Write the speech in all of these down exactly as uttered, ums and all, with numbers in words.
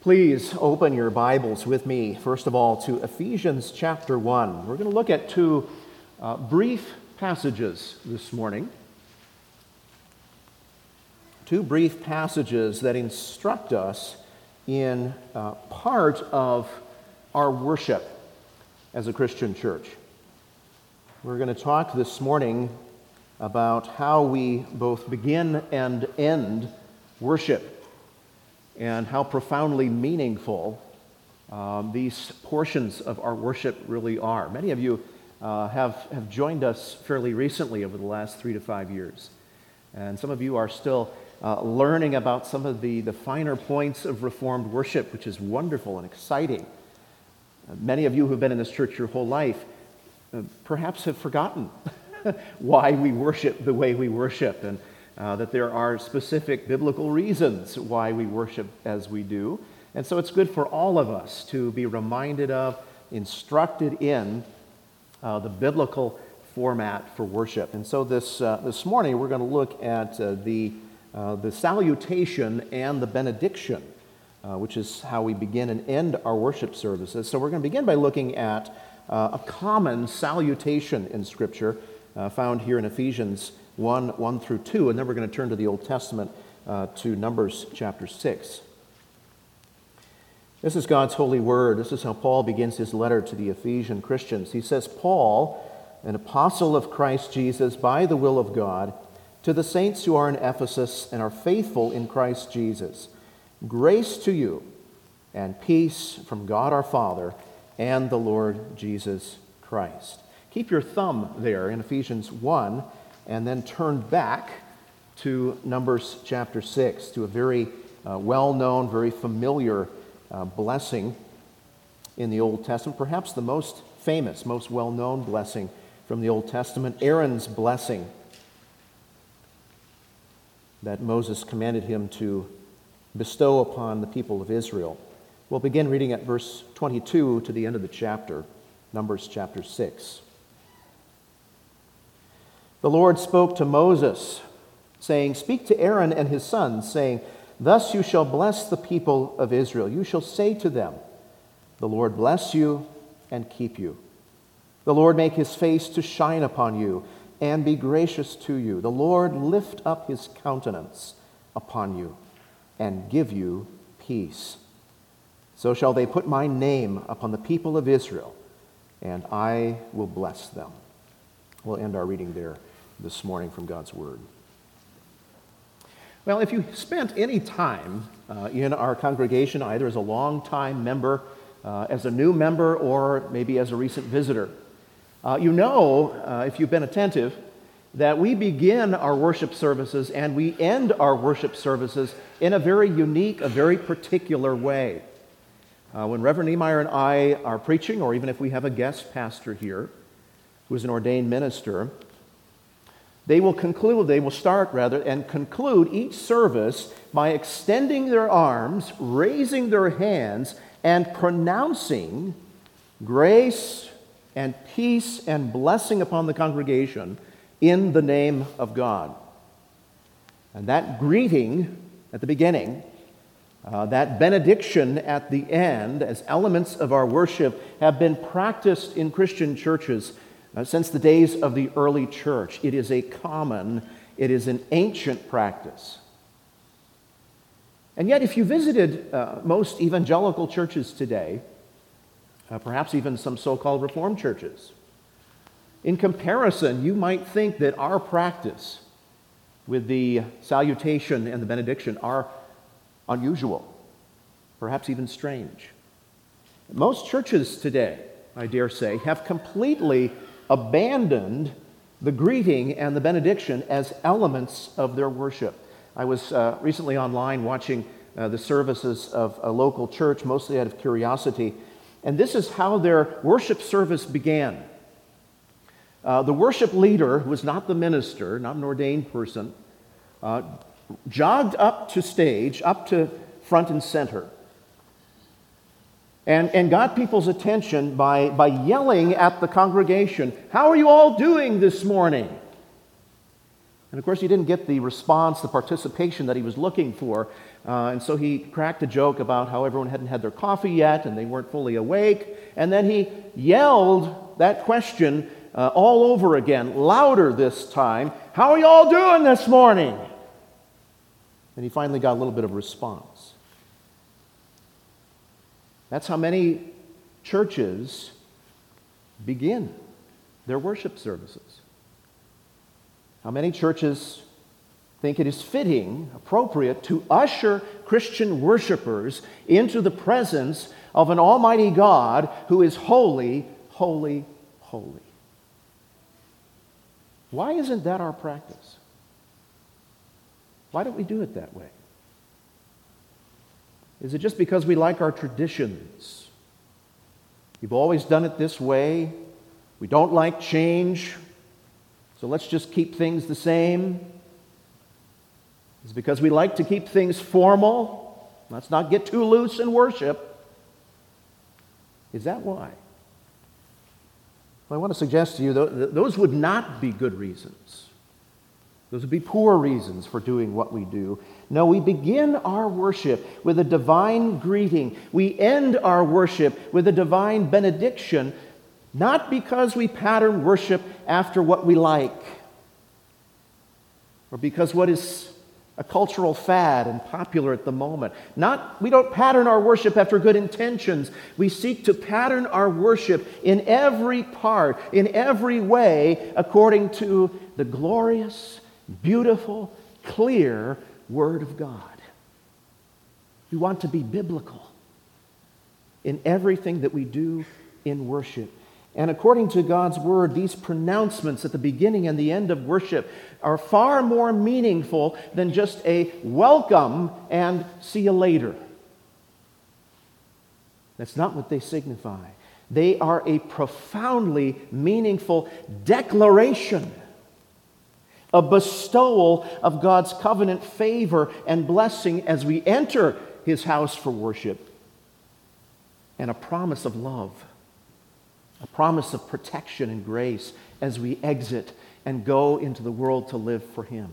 Please open your Bibles with me, first of all, to Ephesians chapter one. We're going to look at two uh, brief passages this morning. Two brief passages that instruct us in uh, part of our worship as a Christian church. We're going to talk this morning about how we both begin and end worship, and how profoundly meaningful um, these portions of our worship really are. Many of you uh, have, have joined us fairly recently over the last three to five years. And some of you are still uh, learning about some of the, the finer points of Reformed worship, which is wonderful and exciting. Uh, many of you who've been in this church your whole life uh, perhaps have forgotten why we worship the way we worship, and Uh, that there are specific biblical reasons why we worship as we do. And so it's good for all of us to be reminded of, instructed in uh, the biblical format for worship. And so this uh, this morning we're going to look at uh, the, uh, the salutation and the benediction, uh, which is how we begin and end our worship services. So we're going to begin by looking at uh, a common salutation in Scripture uh, found here in Ephesians one, one through two, and then we're going to turn to the Old Testament uh, to Numbers chapter six. This is God's holy word. This is how Paul begins his letter to the Ephesian Christians. He says, "Paul, an apostle of Christ Jesus by the will of God, to the saints who are in Ephesus and are faithful in Christ Jesus, grace to you and peace from God our Father and the Lord Jesus Christ." Keep your thumb there in Ephesians one, and then turn back to Numbers chapter six, to a very uh, well-known, very familiar uh, blessing in the Old Testament, perhaps the most famous, most well-known blessing from the Old Testament, Aaron's blessing that Moses commanded him to bestow upon the people of Israel. We'll begin reading at verse twenty-two to the end of the chapter, Numbers chapter six. "The Lord spoke to Moses, saying, Speak to Aaron and his sons, saying, Thus you shall bless the people of Israel. You shall say to them, The Lord bless you and keep you. The Lord make his face to shine upon you and be gracious to you. The Lord lift up his countenance upon you and give you peace. So shall they put my name upon the people of Israel, and I will bless them." We'll end our reading there this morning from God's Word. Well, if you spent any time uh, in our congregation, either as a long-time member, uh, as a new member, or maybe as a recent visitor, uh, you know, uh, if you've been attentive, that we begin our worship services and we end our worship services in a very unique, a very particular way. Uh, when Reverend Niemeyer and I are preaching, or even if we have a guest pastor here who is an ordained minister, they will conclude, they will start rather, and conclude each service by extending their arms, raising their hands, and pronouncing grace and peace and blessing upon the congregation in the name of God. And that greeting at the beginning, uh, that benediction at the end, as elements of our worship, have been practiced in Christian churches Uh, since the days of the early church. It is a common, it is an ancient practice. And yet, if you visited uh, most evangelical churches today, uh, perhaps even some so-called Reformed churches, in comparison, you might think that our practice with the salutation and the benediction are unusual, perhaps even strange. Most churches today, I dare say, have completely abandoned the greeting and the benediction as elements of their worship. I was uh, recently online watching uh, the services of a local church, mostly out of curiosity, and this is how their worship service began. Uh, the worship leader, who was not the minister, not an ordained person, uh, jogged up to stage, up to front and center, And, and got people's attention by, by yelling at the congregation, "How are you all doing this morning?" And of course, he didn't get the response, the participation that he was looking for Uh, and so he cracked a joke about how everyone hadn't had their coffee yet and they weren't fully awake. And then he yelled that question uh, all over again, louder this time. How are you all doing this morning? And he finally got a little bit of response. That's how many churches begin their worship services. How many churches think it is fitting, appropriate, to usher Christian worshipers into the presence of an almighty God who is holy, holy, holy. Why isn't that our practice? Why don't we do it that way? Is it just because we like our traditions? We've always done it this way. We don't like change, so let's just keep things the same. It's because we like to keep things formal. Let's not get too loose in worship. Is that why? Well, I want to suggest to you that those would not be good reasons. Those would be poor reasons for doing what we do. No, we begin our worship with a divine greeting. We end our worship with a divine benediction, not because we pattern worship after what we like, or because what is a cultural fad and popular at the moment. Not, we don't pattern our worship after good intentions. We seek to pattern our worship in every part, in every way, according to the glorious, beautiful, clear Word of God. We want to be biblical in everything that we do in worship. And according to God's Word, these pronouncements at the beginning and the end of worship are far more meaningful than just a welcome and see you later. That's not what they signify. They are a profoundly meaningful declaration, a bestowal of God's covenant favor and blessing as we enter His house for worship, and a promise of love. A promise of protection and grace as we exit and go into the world to live for Him.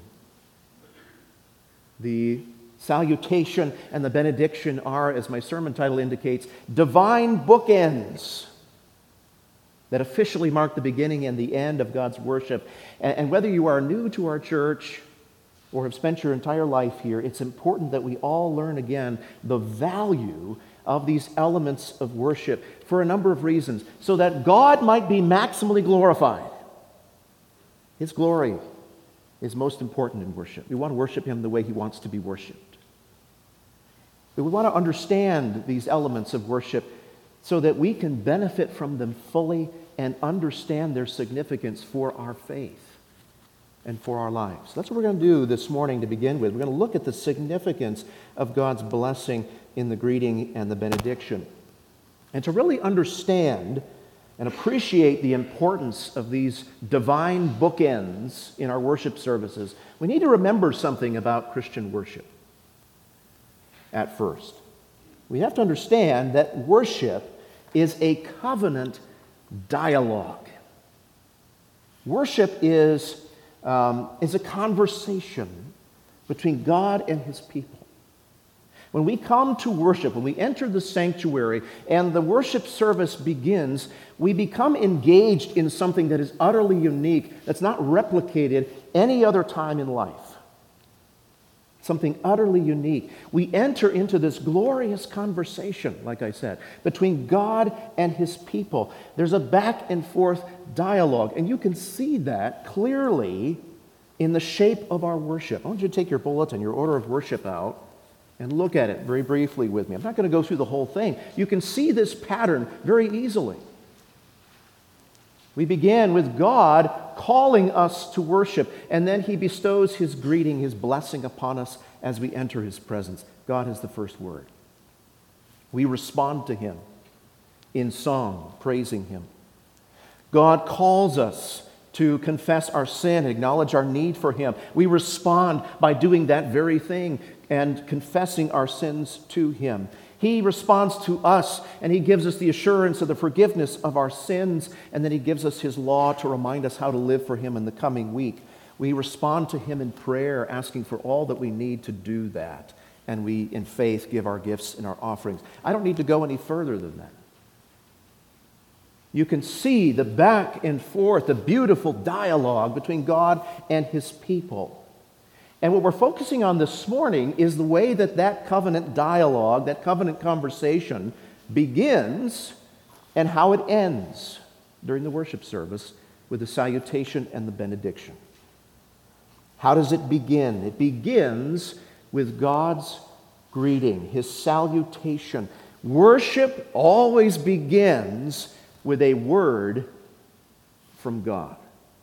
The salutation and the benediction are, as my sermon title indicates, divine bookends that officially mark the beginning and the end of God's worship. And whether you are new to our church or have spent your entire life here, it's important that we all learn again the value of these elements of worship for a number of reasons, so that God might be maximally glorified. His glory is most important in worship. We want to worship Him the way He wants to be worshiped. But we want to understand these elements of worship so that we can benefit from them fully and understand their significance for our faith and for our lives. That's what we're going to do this morning to begin with. We're going to look at the significance of God's blessing in the greeting and the benediction. And to really understand and appreciate the importance of these divine bookends in our worship services, we need to remember something about Christian worship at first. We have to understand that worship is a covenant dialogue. Worship is, um, is a conversation between God and His people. When we come to worship, when we enter the sanctuary and the worship service begins, we become engaged in something that is utterly unique, that's not replicated any other time in life. Something utterly unique. We enter into this glorious conversation, like I said, between God and His people. There's a back and forth dialogue, and you can see that clearly in the shape of our worship. I want you to take your bulletin, your order of worship out, and look at it very briefly with me. I'm not going to go through the whole thing. You can see this pattern very easily. We begin with God calling us to worship, and then He bestows His greeting, His blessing upon us as we enter His presence. God is the first word. We respond to Him in song, praising Him. God calls us to confess our sin, acknowledge our need for Him. We respond by doing that very thing and confessing our sins to Him. He responds to us, and He gives us the assurance of the forgiveness of our sins, and then He gives us His law to remind us how to live for Him in the coming week. We respond to Him in prayer, asking for all that we need to do that. and we, in faith, give our gifts and our offerings. I don't need to go any further than that. You can see the back and forth, the beautiful dialogue between God and his people. And what we're focusing on this morning is the way that that covenant dialogue, that covenant conversation begins and how it ends during the worship service with the salutation and the benediction. How does it begin? It begins with God's greeting, his salutation. Worship always begins with a word from God.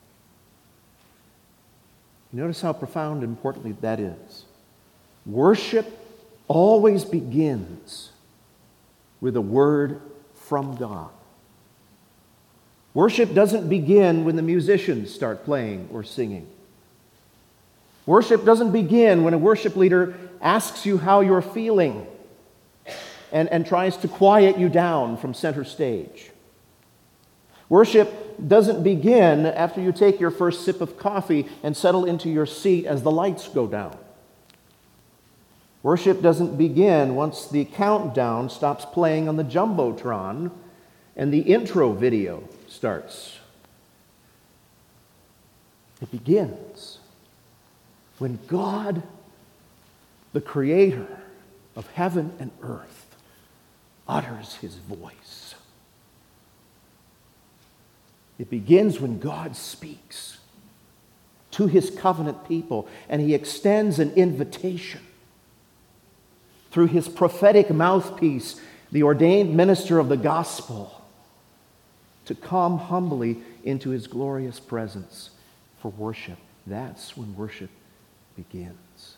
Notice how profound and importantly that is. Worship always begins with a word from God. Worship doesn't begin when the musicians start playing or singing. Worship doesn't begin when a worship leader asks you how you're feeling and, and tries to quiet you down from center stage. Worship doesn't begin after you take your first sip of coffee and settle into your seat as the lights go down. Worship doesn't begin once the countdown stops playing on the Jumbotron and the intro video starts. It begins when God, the creator of heaven and earth, utters his voice. It begins when God speaks to his covenant people, and he extends an invitation through his prophetic mouthpiece, the ordained minister of the gospel, to come humbly into his glorious presence for worship. That's when worship begins.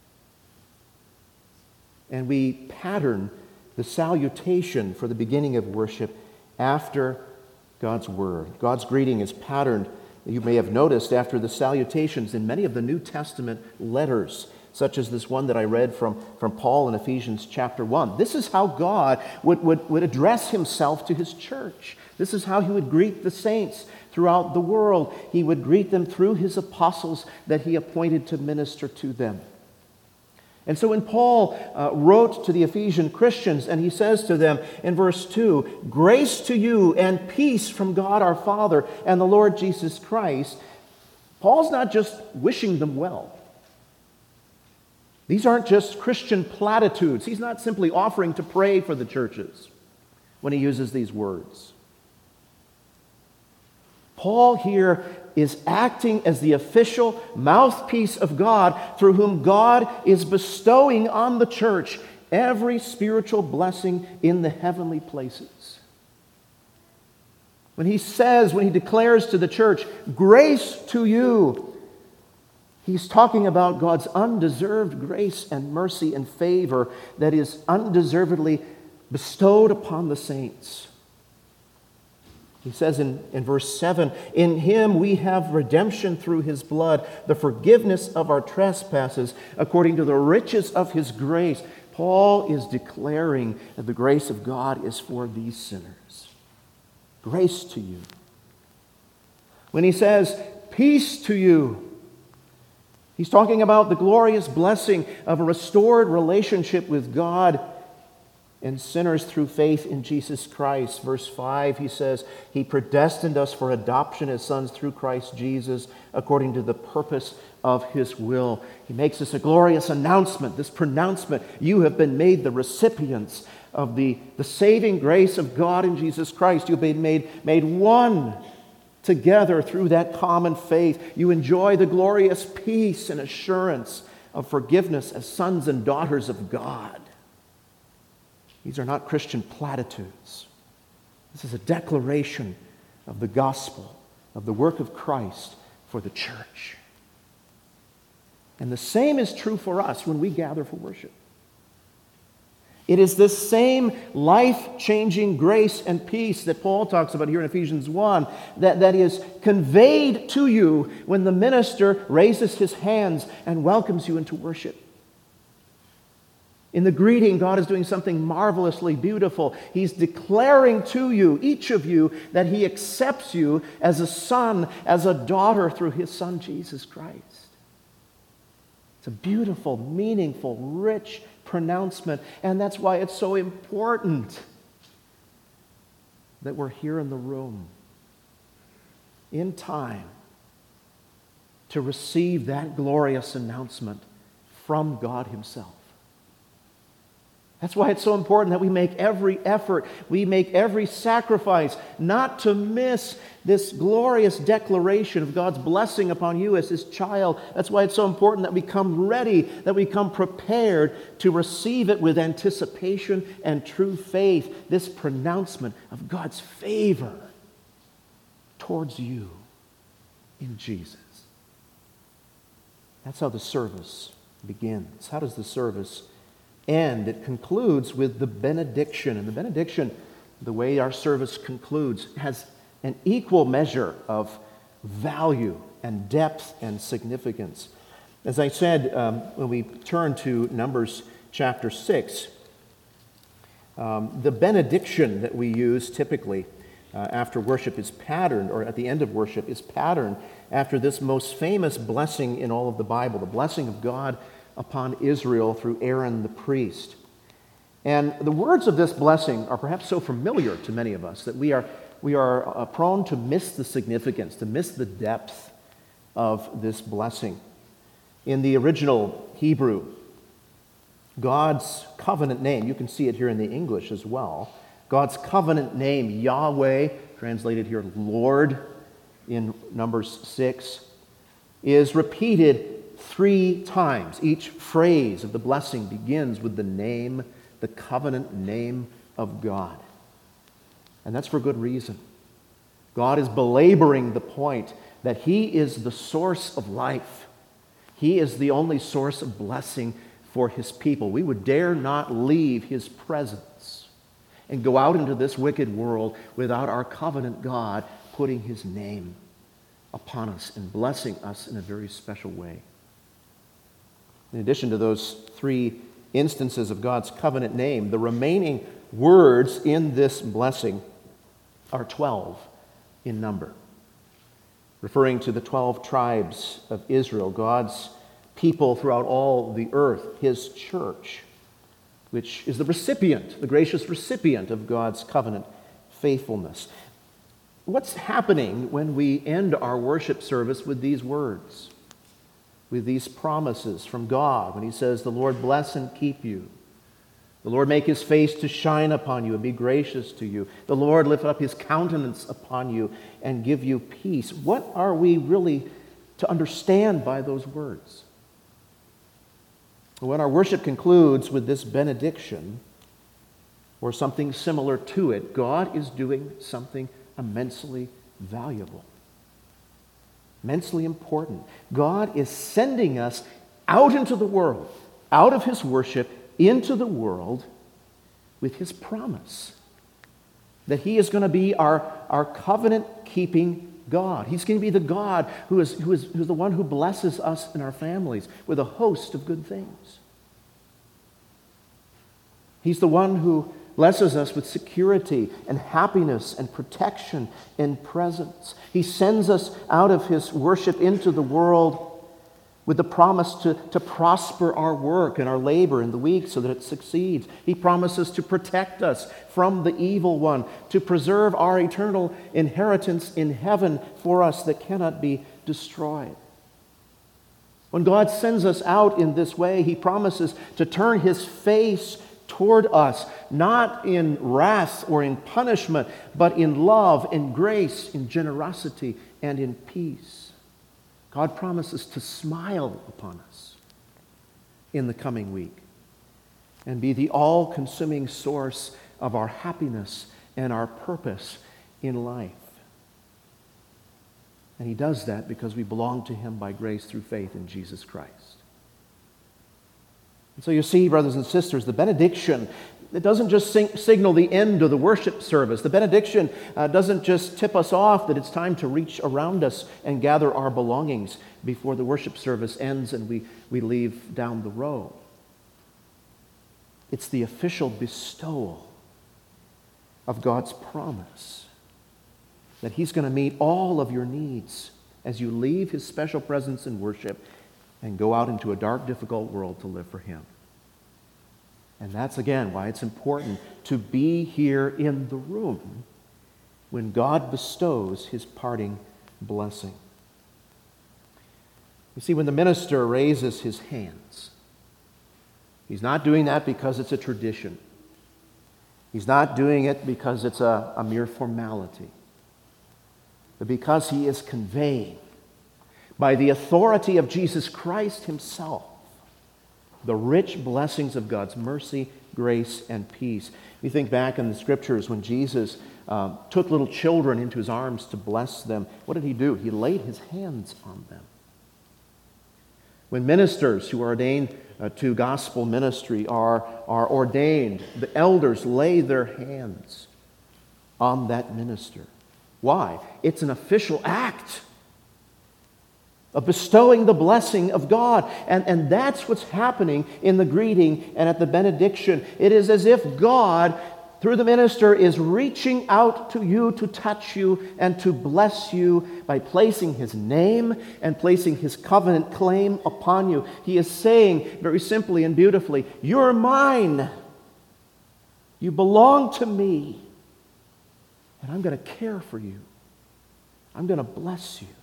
And we pattern the salutation for the beginning of worship after God's word. God's greeting is patterned, you may have noticed, after the salutations in many of the New Testament letters, such as this one that I read from, from Paul in Ephesians chapter one. This is how God would, would, would address himself to his church. This is how he would greet the saints throughout the world. He would greet them through his apostles that he appointed to minister to them. And so when Paul uh, wrote to the Ephesian Christians, and he says to them in verse two, "Grace to you and peace from God our Father and the Lord Jesus Christ," Paul's not just wishing them well. These aren't just Christian platitudes. He's not simply offering to pray for the churches when he uses these words. Paul here is acting as the official mouthpiece of God through whom God is bestowing on the church every spiritual blessing in the heavenly places. When he says, when he declares to the church, "Grace to you," he's talking about God's undeserved grace and mercy and favor that is undeservedly bestowed upon the saints. He says in, in verse seven, "In him we have redemption through his blood, the forgiveness of our trespasses, according to the riches of his grace." Paul is declaring that the grace of God is for these sinners. Grace to you. When he says, "Peace to you," he's talking about the glorious blessing of a restored relationship with God and sinners through faith in Jesus Christ. Verse five, he says, "He predestined us for adoption as sons through Christ Jesus, according to the purpose of his will." He makes us a glorious announcement, this pronouncement: you have been made the recipients of the, the saving grace of God in Jesus Christ. You've been made, made one together through that common faith. You enjoy the glorious peace and assurance of forgiveness as sons and daughters of God. These are not Christian platitudes. This is a declaration of the gospel, of the work of Christ for the church. And the same is true for us when we gather for worship. It is this same life-changing grace and peace that Paul talks about here in Ephesians one that, that is conveyed to you when the minister raises his hands and welcomes you into worship. In the greeting, God is doing something marvelously beautiful. He's declaring to you, each of you, that he accepts you as a son, as a daughter through his Son, Jesus Christ. It's a beautiful, meaningful, rich pronouncement. And that's why it's so important that we're here in the room in time to receive that glorious announcement from God Himself. That's why it's so important that we make every effort, we make every sacrifice not to miss this glorious declaration of God's blessing upon you as His child. That's why it's so important that we come ready, that we come prepared to receive it with anticipation and true faith, this pronouncement of God's favor towards you in Jesus. That's how the service begins. How does the service end? It concludes with the benediction. And the benediction, the way our service concludes, has an equal measure of value and depth and significance. As I said, um, when we turn to Numbers chapter six, um, the benediction that we use typically uh, after worship is patterned, or at the end of worship is patterned after this most famous blessing in all of the Bible, the blessing of God upon Israel through Aaron the priest. And the words of this blessing are perhaps so familiar to many of us that we are, we are uh, prone to miss the significance, to miss the depth of this blessing. In the original Hebrew, God's covenant name, you can see it here in the English as well, God's covenant name, Yahweh, translated here Lord in Numbers six, is repeated three times. Each phrase of the blessing begins with the name, the covenant name of God. And that's for good reason. God is belaboring the point that He is the source of life. He is the only source of blessing for His people. We would dare not leave His presence and go out into this wicked world without our covenant God putting His name upon us and blessing us in a very special way. In addition to those three instances of God's covenant name, the remaining words in this blessing are twelve in number, referring to the twelve tribes of Israel, God's people throughout all the earth, His church, which is the recipient, the gracious recipient of God's covenant faithfulness. What's happening when we end our worship service with these words, with these promises from God, when He says, "The Lord bless and keep you. The Lord make His face to shine upon you and be gracious to you. The Lord lift up His countenance upon you and give you peace." What are we really to understand by those words? When our worship concludes with this benediction, or something similar to it, God is doing something immensely valuable, immensely important. God is sending us out into the world, out of His worship, into the world with His promise that He is going to be our, our covenant-keeping God. He's going to be the God who is, who is, who is the one who blesses us and our families with a host of good things. He's the one who blesses us with security and happiness and protection and presence. He sends us out of His worship into the world with the promise to, to prosper our work and our labor in the week so that it succeeds. He promises to protect us from the evil one, to preserve our eternal inheritance in heaven for us that cannot be destroyed. When God sends us out in this way, He promises to turn His face toward us, not in wrath or in punishment, but in love, in grace, in generosity, and in peace. God promises to smile upon us in the coming week and be the all-consuming source of our happiness and our purpose in life. And He does that because we belong to Him by grace through faith in Jesus Christ. And so you see, brothers and sisters, the benediction, it doesn't just sing, signal the end of the worship service. The benediction uh, doesn't just tip us off that it's time to reach around us and gather our belongings before the worship service ends and we, we leave down the road. It's the official bestowal of God's promise that He's going to meet all of your needs as you leave His special presence in worship and go out into a dark, difficult world to live for Him. And that's, again, why it's important to be here in the room when God bestows his parting blessing. You see, when the minister raises his hands, he's not doing that because it's a tradition. He's not doing it because it's a, a mere formality, but because he is conveying, by the authority of Jesus Christ himself, the rich blessings of God's mercy, grace, and peace. We think back in the Scriptures when Jesus uh, took little children into his arms to bless them. What did he do? He laid his hands on them. When ministers who are ordained uh, to gospel ministry are, are ordained, the elders lay their hands on that minister. Why? It's an official act of bestowing the blessing of God. And, and that's what's happening in the greeting and at the benediction. It is as if God, through the minister, is reaching out to you to touch you and to bless you by placing his name and placing his covenant claim upon you. He is saying very simply and beautifully, you're mine. You belong to me. And I'm going to care for you. I'm going to bless you.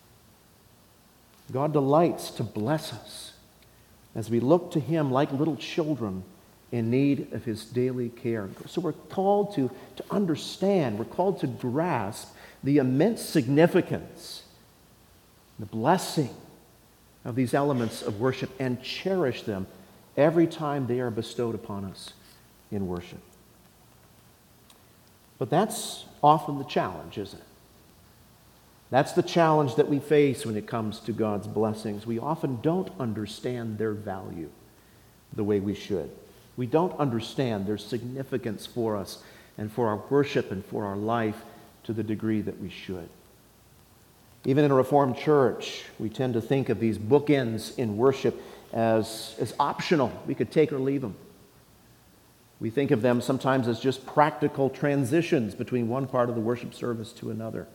God delights to bless us as we look to him like little children in need of his daily care. So we're called to, to understand, we're called to grasp the immense significance, the blessing of these elements of worship and cherish them every time they are bestowed upon us in worship. But that's often the challenge, isn't it? That's the challenge that we face when it comes to God's blessings. We often don't understand their value the way we should. We don't understand their significance for us and for our worship and for our life to the degree that we should. Even in a Reformed church, we tend to think of these bookends in worship as, as optional. We could take or leave them. We think of them sometimes as just practical transitions between one part of the worship service to another.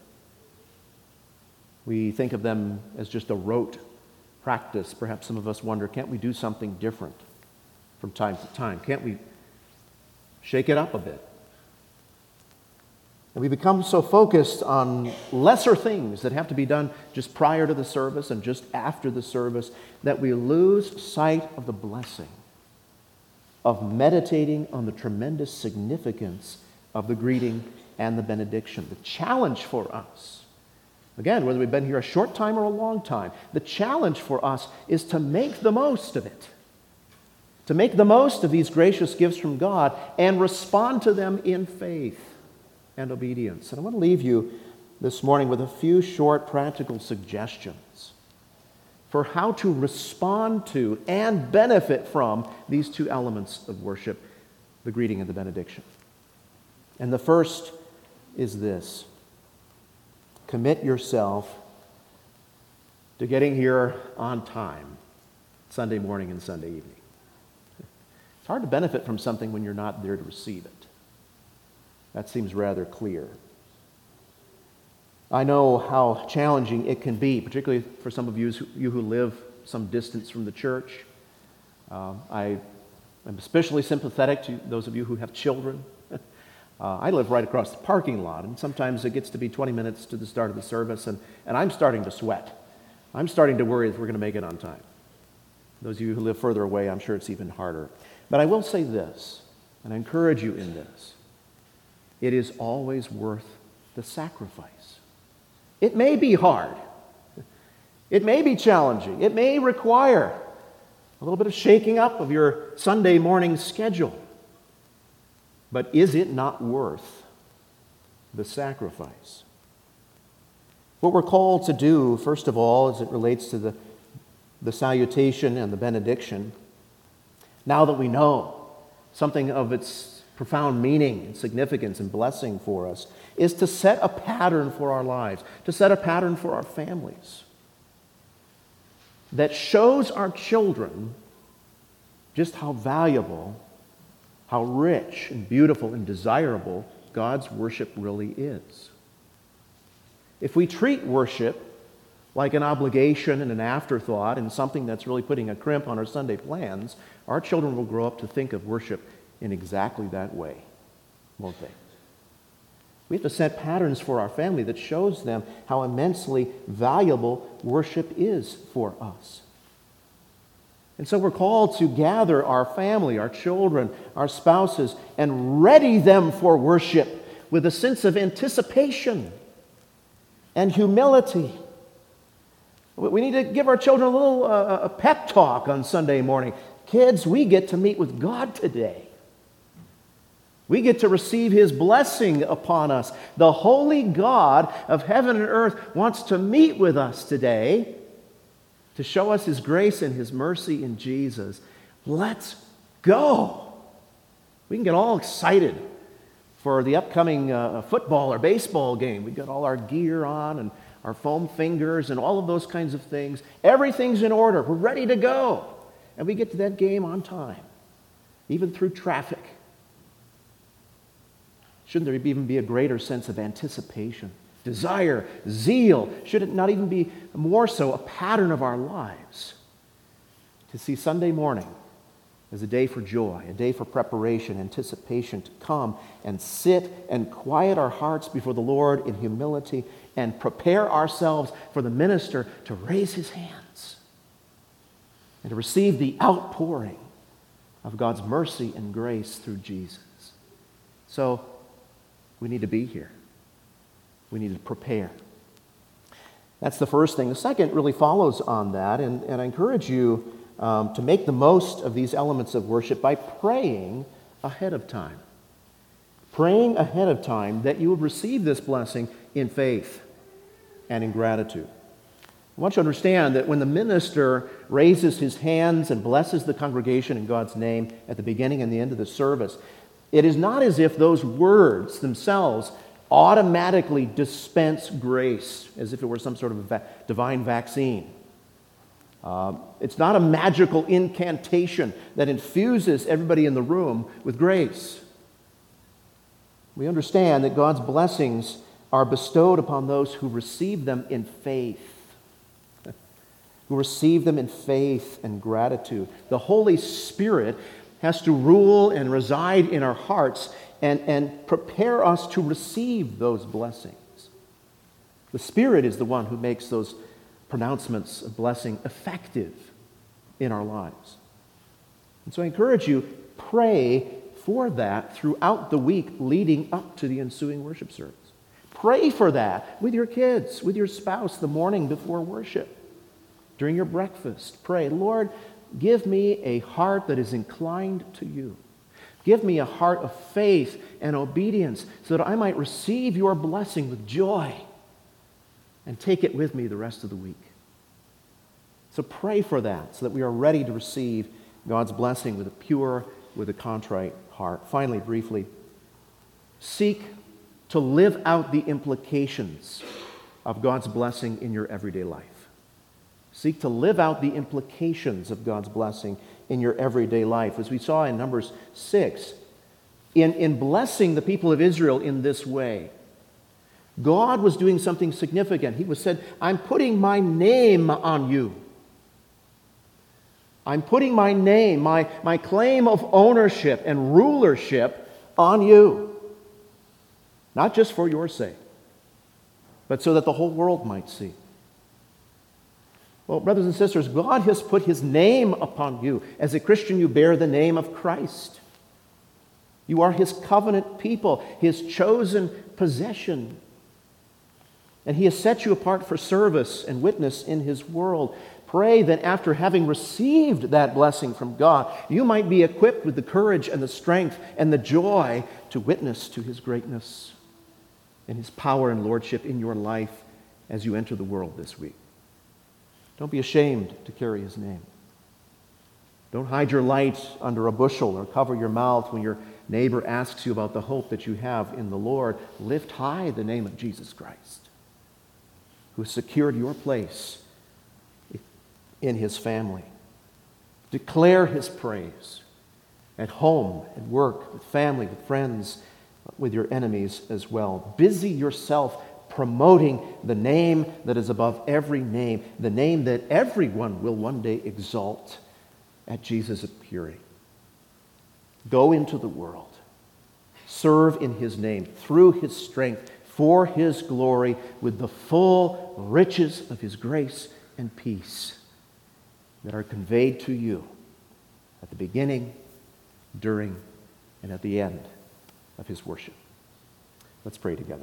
We think of them as just a rote practice. Perhaps some of us wonder, can't we do something different from time to time? Can't we shake it up a bit? And we become so focused on lesser things that have to be done just prior to the service and just after the service that we lose sight of the blessing of meditating on the tremendous significance of the greeting and the benediction. The challenge for us, again, whether we've been here a short time or a long time, the challenge for us is to make the most of it. To make the most of these gracious gifts from God and respond to them in faith and obedience. And I want to leave you this morning with a few short practical suggestions for how to respond to and benefit from these two elements of worship, the greeting and the benediction. And the first is this: commit yourself to getting here on time, Sunday morning and Sunday evening. It's hard to benefit from something when you're not there to receive it. That seems rather clear. I know how challenging it can be, particularly for some of you who, you who live some distance from the church. Uh, I am especially sympathetic to those of you who have children. uh, I live right across the parking lot, and sometimes it gets to be twenty minutes to the start of the service, and, and I'm starting to sweat. I'm starting to worry if we're going to make it on time. Those of you who live further away, I'm sure it's even harder. But I will say this, and I encourage you in this: it is always worth the sacrifice. It may be hard. It may be challenging. It may require a little bit of shaking up of your Sunday morning schedule. But is it not worth the sacrifice? What we're called to do, first of all, as it relates to the, the salutation and the benediction, now that we know something of its profound meaning and significance and blessing for us, is to set a pattern for our lives, to set a pattern for our families that shows our children just how valuable, how rich and beautiful and desirable God's worship really is. If we treat worship like an obligation and an afterthought and something that's really putting a crimp on our Sunday plans, our children will grow up to think of worship in exactly that way, won't they? We have to set patterns for our family that shows them how immensely valuable worship is for us. And so we're called to gather our family, our children, our spouses, and ready them for worship with a sense of anticipation and humility. We need to give our children a little uh, a pep talk on Sunday morning. Kids, we get to meet with God today. We get to receive His blessing upon us. The holy God of heaven and earth wants to meet with us today to show us His grace and His mercy in Jesus. Let's go. We can get all excited for the upcoming uh, football or baseball game. We've got all our gear on and our foam fingers and all of those kinds of things. Everything's in order. We're ready to go. And we get to that game on time, even through traffic. Shouldn't there even be a greater sense of anticipation, desire, zeal? Should it not even be more so a pattern of our lives to see Sunday morning as a day for joy, a day for preparation, anticipation, to come and sit and quiet our hearts before the Lord in humility and prepare ourselves for the minister to raise his hands and to receive the outpouring of God's mercy and grace through Jesus. So, we need to be here. We need to prepare. That's the first thing. The second really follows on that, and, and I encourage you um, to make the most of these elements of worship by praying ahead of time. Praying ahead of time that you would receive this blessing in faith and in gratitude. I want you to understand that when the minister raises his hands and blesses the congregation in God's name at the beginning and the end of the service, it is not as if those words themselves automatically dispense grace, as if it were some sort of a va- divine vaccine. Uh, it's not a magical incantation that infuses everybody in the room with grace. We understand that God's blessings are bestowed upon those who receive them in faith, who receive them in faith and gratitude. The Holy Spirit has to rule and reside in our hearts and, and prepare us to receive those blessings. The Spirit is the one who makes those pronouncements of blessing effective in our lives. And so I encourage you, pray for that throughout the week leading up to the ensuing worship service. Pray for that with your kids, with your spouse the morning before worship. During your breakfast, pray, Lord, give me a heart that is inclined to you. Give me a heart of faith and obedience so that I might receive your blessing with joy and take it with me the rest of the week. So pray for that so that we are ready to receive God's blessing with a pure, with a contrite heart. Finally, briefly, seek to live out the implications of God's blessing in your everyday life. Seek to live out the implications of God's blessing in your everyday life. As we saw in Numbers six, in, in blessing the people of Israel in this way, God was doing something significant. He was said, I'm putting my name on you. I'm putting my name, my, my claim of ownership and rulership on you. Not just for your sake, but so that the whole world might see. Well, brothers and sisters, God has put His name upon you. As a Christian, you bear the name of Christ. You are His covenant people, His chosen possession. And He has set you apart for service and witness in His world. Pray that after having received that blessing from God, you might be equipped with the courage and the strength and the joy to witness to His greatness and His power and lordship in your life as you enter the world this week. Don't be ashamed to carry His name. Don't hide your light under a bushel or cover your mouth when your neighbor asks you about the hope that you have in the Lord. Lift high the name of Jesus Christ, who has secured your place in His family. Declare His praise at home, at work, with family, with friends, with your enemies as well. Busy yourself promoting the name that is above every name, the name that everyone will one day exalt at Jesus' appearing. Go into the world. Serve in his name, through his strength, for his glory, with the full riches of his grace and peace that are conveyed to you at the beginning, during, and at the end of his worship. Let's pray together.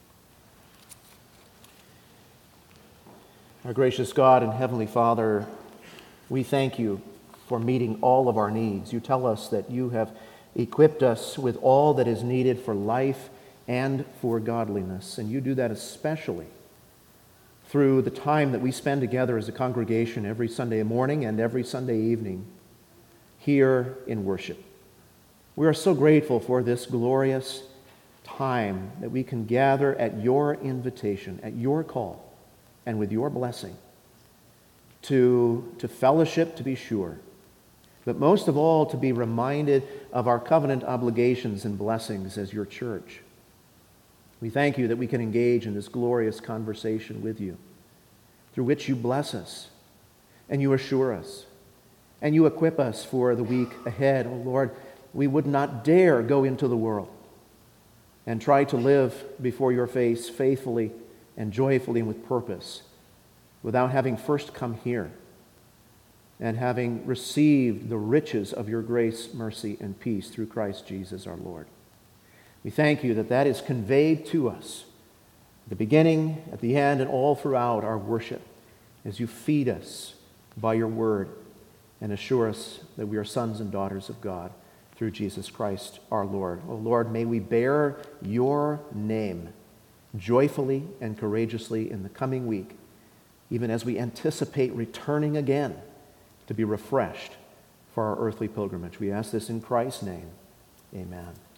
Our gracious God and Heavenly Father, we thank you for meeting all of our needs. You tell us that you have equipped us with all that is needed for life and for godliness, and you do that especially through the time that we spend together as a congregation every Sunday morning and every Sunday evening here in worship. We are so grateful for this glorious time that we can gather at your invitation, at your call, and with your blessing to, to fellowship, to be sure, but most of all to be reminded of our covenant obligations and blessings as your church. We thank you that we can engage in this glorious conversation with you, through which you bless us, and you assure us, and you equip us for the week ahead. Oh Lord, we would not dare go into the world and try to live before your face faithfully and joyfully and with purpose without having first come here and having received the riches of your grace, mercy, and peace through Christ Jesus our Lord. We thank you that that is conveyed to us at the beginning, at the end, and all throughout our worship as you feed us by your word and assure us that we are sons and daughters of God through Jesus Christ our Lord. Oh Lord, may we bear your name joyfully and courageously in the coming week, even as we anticipate returning again to be refreshed for our earthly pilgrimage. We ask this in Christ's name. Amen.